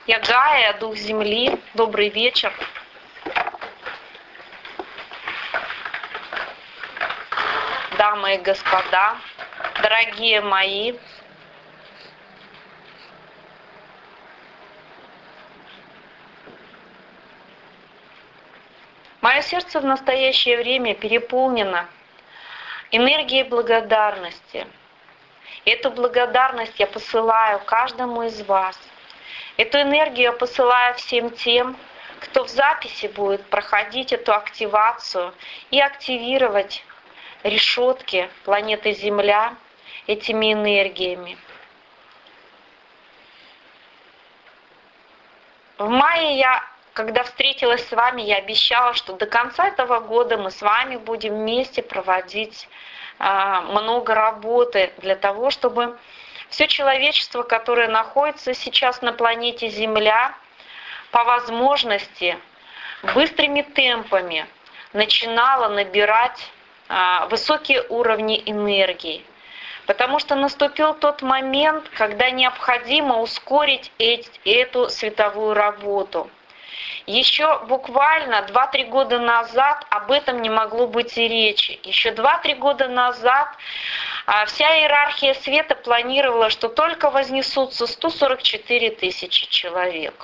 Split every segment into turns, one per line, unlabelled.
Я Гая, дух земли. Добрый вечер. Дамы и господа, дорогие мои. Мое сердце в настоящее время переполнено энергией благодарности. Эту благодарность я посылаю каждому из вас. Эту энергию я посылаю всем тем, кто в записи будет проходить эту активацию и активировать решетки планеты Земля этими энергиями. В мае когда встретилась с вами, я обещала, что до конца этого года мы с вами будем вместе проводить много работы для того, чтобы все человечество, которое находится сейчас на планете Земля, по возможности быстрыми темпами начинало набирать высокие уровни энергии. Потому что наступил тот момент, когда необходимо ускорить эту световую работу. Еще буквально 2-3 года назад об этом не могло быть и речи. Еще 2-3 года назад вся иерархия света планировала, что только вознесутся 144 тысячи человек.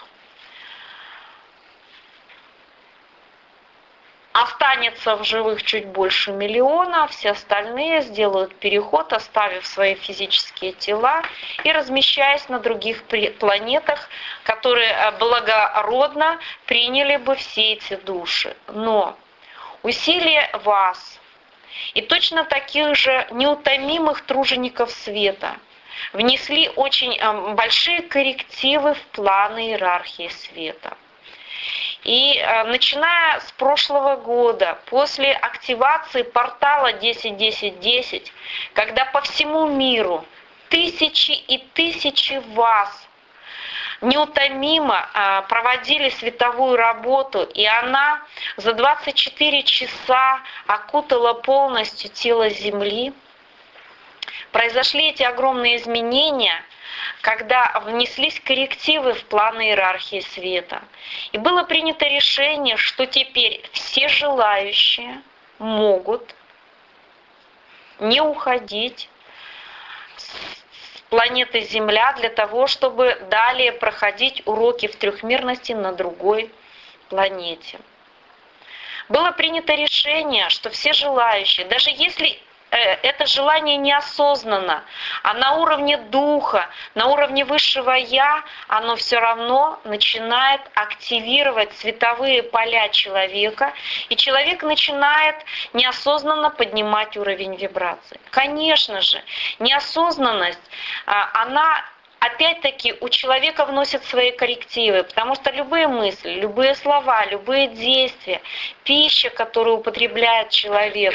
Останется в живых чуть больше миллиона, все остальные сделают переход, оставив свои физические тела и размещаясь на других планетах, которые благородно приняли бы все эти души. Но усилия вас и точно таких же неутомимых тружеников света внесли очень большие коррективы в планы иерархии света. И начиная с прошлого года, после активации портала 10-10-10, когда по всему миру тысячи и тысячи вас неутомимо проводили световую работу, и она за 24 часа окутала полностью тело Земли, произошли эти огромные изменения, когда внеслись коррективы в планы иерархии света. И было принято решение, что теперь все желающие могут не уходить с планеты Земля для того, чтобы далее проходить уроки в трехмерности на другой планете. Было принято решение, что все желающие, даже если это желание неосознанно, а на уровне духа, на уровне высшего Я, оно все равно начинает активировать световые поля человека, и человек начинает неосознанно поднимать уровень вибраций. Конечно же, неосознанность, она опять-таки у человека вносит свои коррективы, потому что любые мысли, любые слова, любые действия, пища, которую употребляет человек,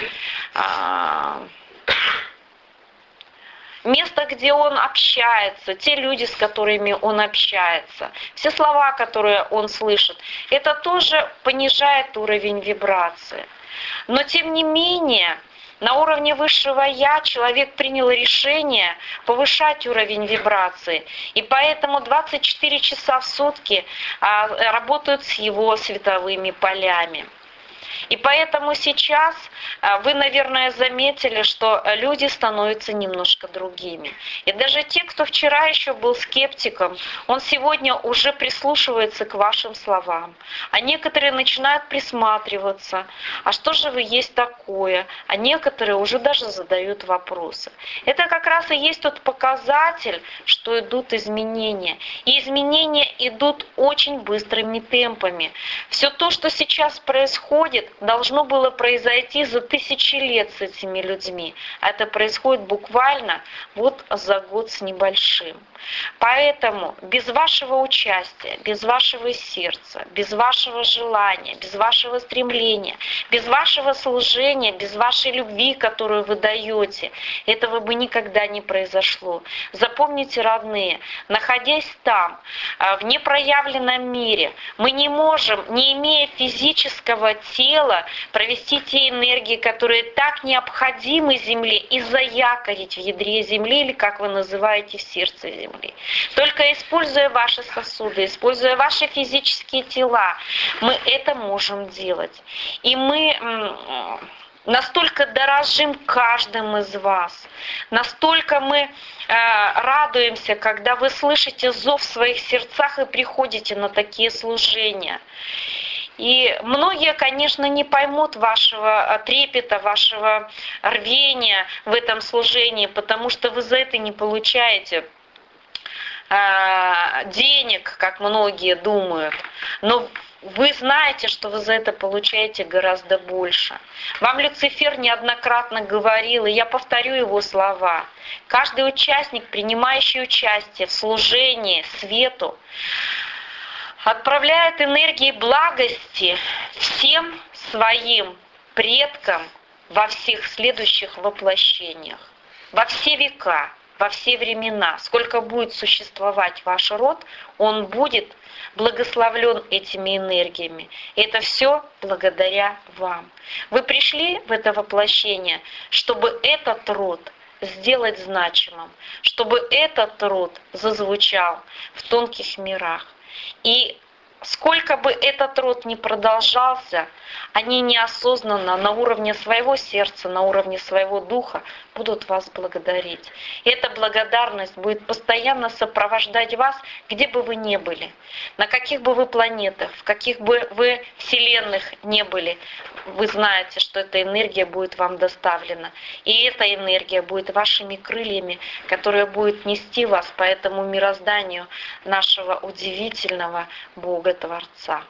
место, где он общается, те люди, с которыми он общается, все слова, которые он слышит, это тоже понижает уровень вибрации. Но тем не менее, на уровне высшего Я человек принял решение повышать уровень вибрации, и поэтому 24 часа в сутки работают с его световыми полями. И поэтому сейчас вы, наверное, заметили, что люди становятся немножко другими. И даже те, кто вчера еще был скептиком, он сегодня уже прислушивается к вашим словам. А некоторые начинают присматриваться, а что же вы есть такое? А некоторые уже даже задают вопросы. Это как раз и есть тот показатель, что идут изменения. И изменения идут очень быстрыми темпами. Все то, что сейчас происходит, должно было произойти за тысячи лет с этими людьми. А это происходит буквально вот за год с небольшим. Поэтому без вашего участия, без вашего сердца, без вашего желания, без вашего стремления, без вашего служения, без вашей любви, которую вы даете, этого бы никогда не произошло. Запомните, родные, находясь там, в непроявленном мире, мы не можем, не имея физического тела, тело, провести те энергии, которые так необходимы Земле, и заякорить в ядре Земли, или как вы называете, в сердце Земли. Только используя ваши сосуды, используя ваши физические тела, мы это можем делать. И мы настолько дорожим каждым из вас, настолько мы радуемся, когда вы слышите зов в своих сердцах и приходите на такие служения. И многие, конечно, не поймут вашего трепета, вашего рвения в этом служении, потому что вы за это не получаете денег, как многие думают. Но вы знаете, что вы за это получаете гораздо больше. Вам Люцифер неоднократно говорил, и я повторю его слова. Каждый участник, принимающий участие в служении свету, отправляет энергии благости всем своим предкам во всех следующих воплощениях, во все века, во все времена. Сколько будет существовать ваш род, он будет благословлен этими энергиями. И это все благодаря вам. Вы пришли в это воплощение, чтобы этот род сделать значимым, чтобы этот род зазвучал в тонких мирах. И сколько бы этот род ни продолжался, они неосознанно на уровне своего сердца, на уровне своего духа будут вас благодарить. И эта благодарность будет постоянно сопровождать вас, где бы вы ни были, на каких бы вы планетах, в каких бы вы вселенных не были. Вы знаете, что эта энергия будет вам доставлена. И эта энергия будет вашими крыльями, которая будет нести вас по этому мирозданию нашего удивительного Бога-Творца.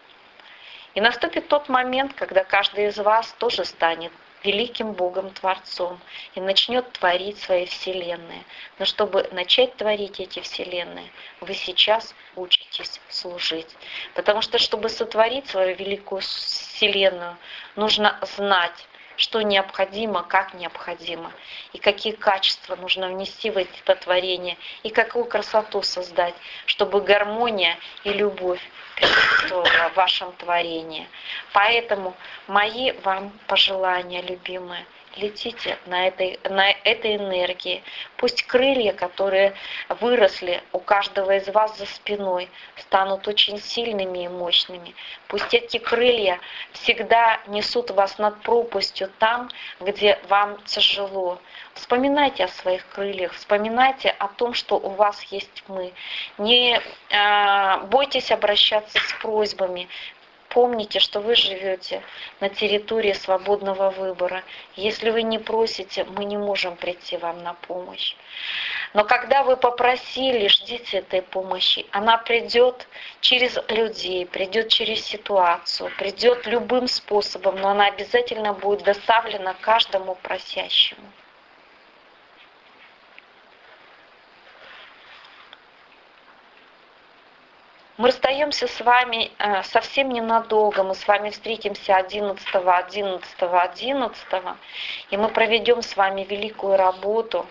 И наступит тот момент, когда каждый из вас тоже станет великим Богом-Творцом и начнет творить свои вселенные. Но чтобы начать творить эти вселенные, вы сейчас учитесь служить. Потому что, чтобы сотворить свою великую вселенную, нужно знать, что необходимо, как необходимо, и какие качества нужно внести в это творение, и какую красоту создать, чтобы гармония и любовь присутствовала в вашем творении. Поэтому мои вам пожелания, любимые, летите на этой энергии. Пусть крылья, которые выросли у каждого из вас за спиной, станут очень сильными и мощными. Пусть эти крылья всегда несут вас над пропастью там, где вам тяжело. Вспоминайте о своих крыльях, вспоминайте о том, что у вас есть мы. Не бойтесь обращаться с просьбами. Помните, что вы живете на территории свободного выбора. Если вы не просите, мы не можем прийти вам на помощь. Но когда вы попросили, ждите этой помощи. Она придет через людей, придет через ситуацию, придет любым способом, но она обязательно будет доставлена каждому просящему. Мы расстаемся с вами совсем ненадолго. Мы с вами встретимся 11.11.11, и мы проведем с вами великую работу.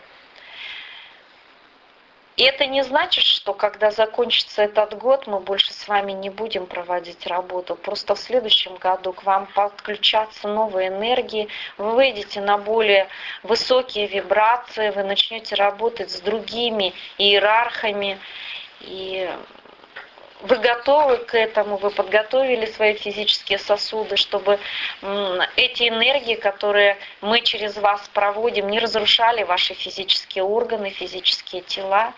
И это не значит, что когда закончится этот год, мы больше с вами не будем проводить работу. Просто в следующем году к вам подключатся новые энергии, вы выйдете на более высокие вибрации, вы начнете работать с другими иерархами, и вы готовы к этому, вы подготовили свои физические сосуды, чтобы эти энергии, которые мы через вас проводим, не разрушали ваши физические органы, физические тела.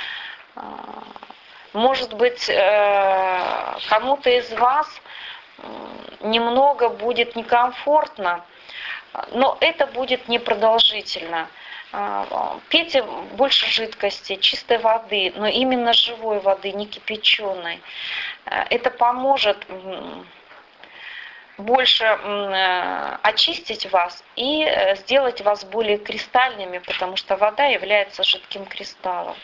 Может быть, кому-то из вас немного будет некомфортно, но это будет непродолжительно. Пейте больше жидкости, чистой воды, но именно живой воды, не кипяченой. Это поможет больше очистить вас и сделать вас более кристальными, потому что вода является жидким кристаллом.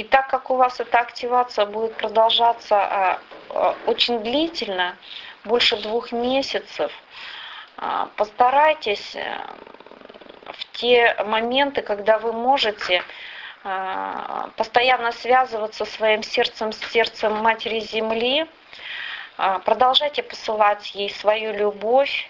И так как у вас эта активация будет продолжаться очень длительно, больше 2 месяцев, постарайтесь в те моменты, когда вы можете, постоянно связываться своим сердцем с сердцем Матери Земли, продолжайте посылать ей свою любовь.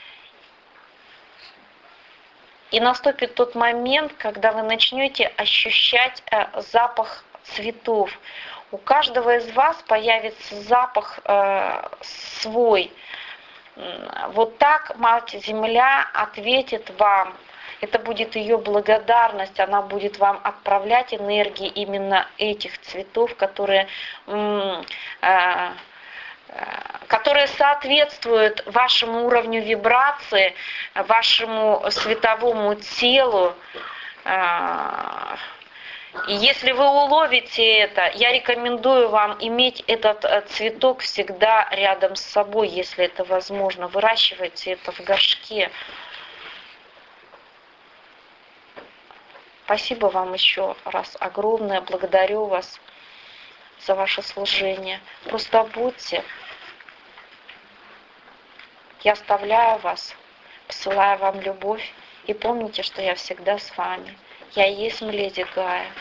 И наступит тот момент, когда вы начнете ощущать запах цветов. У каждого из вас появится запах свой. Вот так Мать Земля ответит вам. Это будет ее благодарность, она будет вам отправлять энергии именно этих цветов, которые соответствуют вашему уровню вибрации, вашему световому телу. И если вы уловите это, я рекомендую вам иметь этот цветок всегда рядом с собой, если это возможно. Выращивайте это в горшке. Спасибо вам еще раз огромное. Благодарю вас за ваше служение. Просто будьте. Я оставляю вас, посылаю вам любовь. И помните, что я всегда с вами. Я и есть Леди Гая.